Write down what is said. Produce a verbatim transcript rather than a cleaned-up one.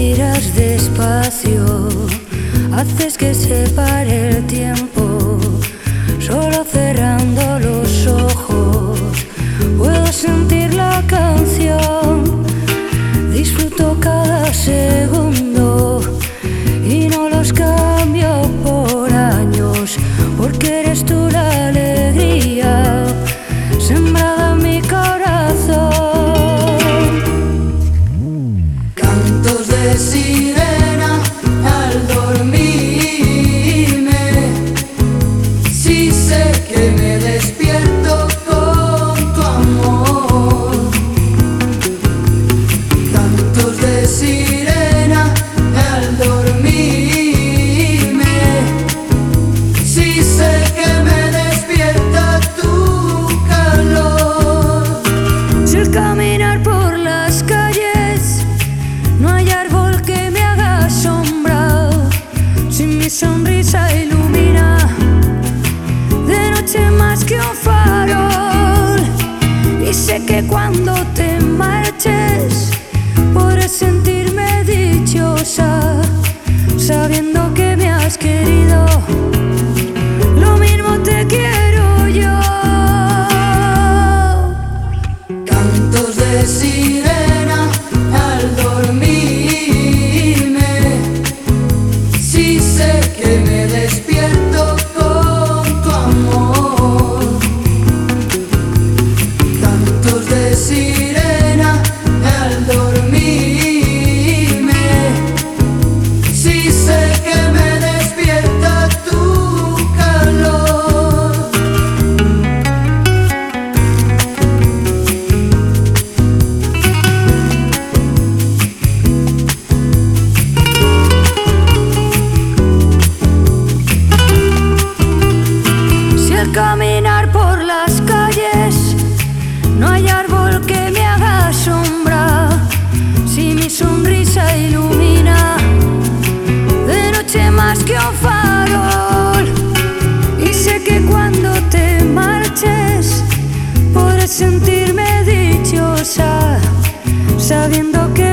miras despacio, haces que se pare el tiempo. Solo cerrando los ojos puedo sentir la canción. Disfruto cada segundo y no los cambio por años, porque eres tú la alegría sembrada en mi corazón. Cantos de sirena al dormirme, si sé que me despierto con tu amor. Cantos de sirena al dormirme, si sé que me despierta tu calor. Si al caminar por las calles no hay árbol que me haga sombra, si mi sonrisa ilumina de noche más que un farol, y sé que cuando te marches podré sentirme dichosa, sabiendo que me has querido, lo mismo te quiero yo. Cantos de sirena al dormirme, si sé que me despierto con tu amor. Cantos de sirena al dormirme, si sé que me despierta tu calor. Si al caminar por las calles no hay árbol que me haga sombra, si mi sonrisa ilumina de noche más que un farol, y sé que cuando te marches podré sentirme dichosa, sabiendo que